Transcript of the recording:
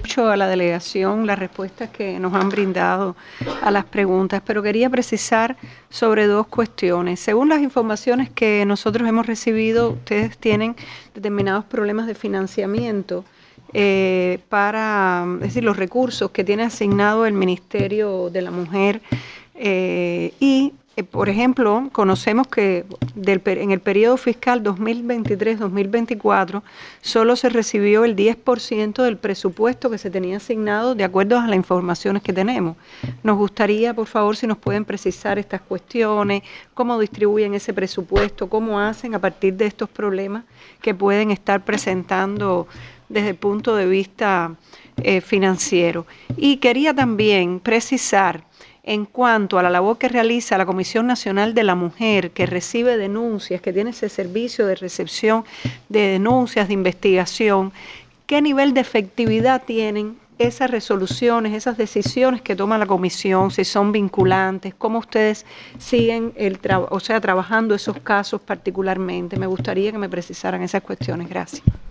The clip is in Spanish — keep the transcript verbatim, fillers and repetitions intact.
mucho a la delegación las respuestas que nos han brindado a las preguntas, pero quería precisar sobre dos cuestiones. Según las informaciones que nosotros hemos recibido, ustedes tienen determinados problemas de financiamiento eh, para, es decir, los recursos que tiene asignado el Ministerio de la Mujer eh, y Eh, por ejemplo, conocemos que del, en el periodo fiscal dos mil veintitrés dos mil veinticuatro solo se recibió el diez por ciento del presupuesto que se tenía asignado de acuerdo a las informaciones que tenemos. Nos gustaría, por favor, si nos pueden precisar estas cuestiones, cómo distribuyen ese presupuesto, cómo hacen a partir de estos problemas que pueden estar presentando desde el punto de vista eh, financiero. Y quería también precisar en cuanto a la labor que realiza la Comisión Nacional de la Mujer, que recibe denuncias, que tiene ese servicio de recepción de denuncias, de investigación, ¿qué nivel de efectividad tienen esas resoluciones, esas decisiones que toma la comisión, si son vinculantes, cómo ustedes siguen el o sea, trabajando esos casos particularmente? Me gustaría que me precisaran esas cuestiones. Gracias.